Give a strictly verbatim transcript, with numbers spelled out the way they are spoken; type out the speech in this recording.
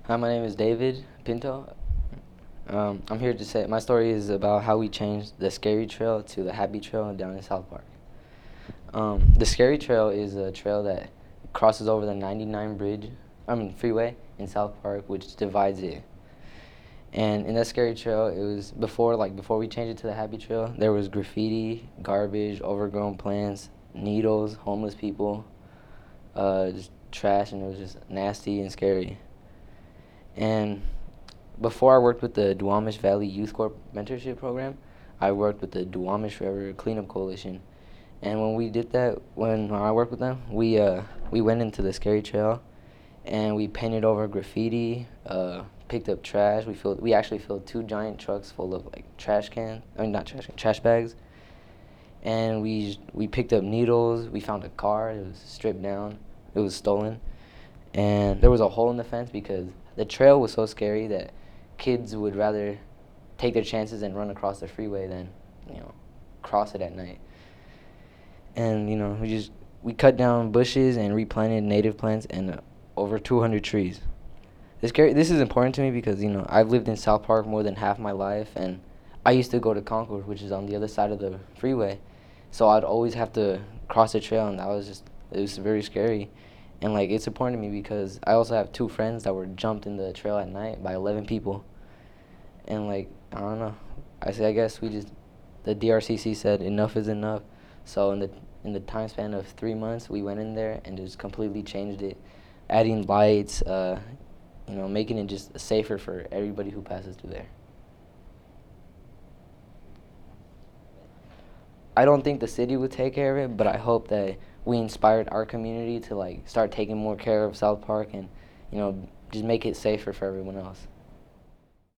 Hi, my name is David Pinto. Um, I'm here to say my story is about how we changed the scary trail to the happy trail down in South Park. Um, the scary trail is a trail that crosses over the ninety-nine bridge, I mean freeway in South Park, which divides it. And in that scary trail, it was before like before we changed it to the happy trail, there was graffiti, garbage, overgrown plants, needles, homeless people, uh, just trash, and it was just nasty and scary. And before I worked with the Duwamish Valley Youth Corp mentorship program, I worked with the Duwamish River Cleanup Coalition. And when we did that, when I worked with them, we uh, we went into the scary trail, and we painted over graffiti, uh, picked up trash. We filled, we actually filled two giant trucks full of like trash cans. I mean not trash, trash bags. And we we picked up needles. We found a car. It was stripped down. It was stolen, and there was a hole in the fence because the trail was so scary that kids would rather take their chances and run across the freeway than, you know, cross it at night. And you know, we just we cut down bushes and replanted native plants and uh, over two hundred trees. This scary, this is important to me because you know I've lived in South Park more than half my life, and I used to go to Concord, which is on the other side of the freeway, so I'd always have to cross the trail, and that was just it was very scary. And like it's important to me because I also have two friends that were jumped in the trail at night by eleven people, and like I don't know, I say I guess we just the D R C C said enough is enough, so in the in the time span of three months we went in there and just completely changed it, adding lights, uh, you know, making it just safer for everybody who passes through there. I don't think the city would take care of it, but I hope that we inspired our community to like start taking more care of South Park and, you know, just make it safer for everyone else.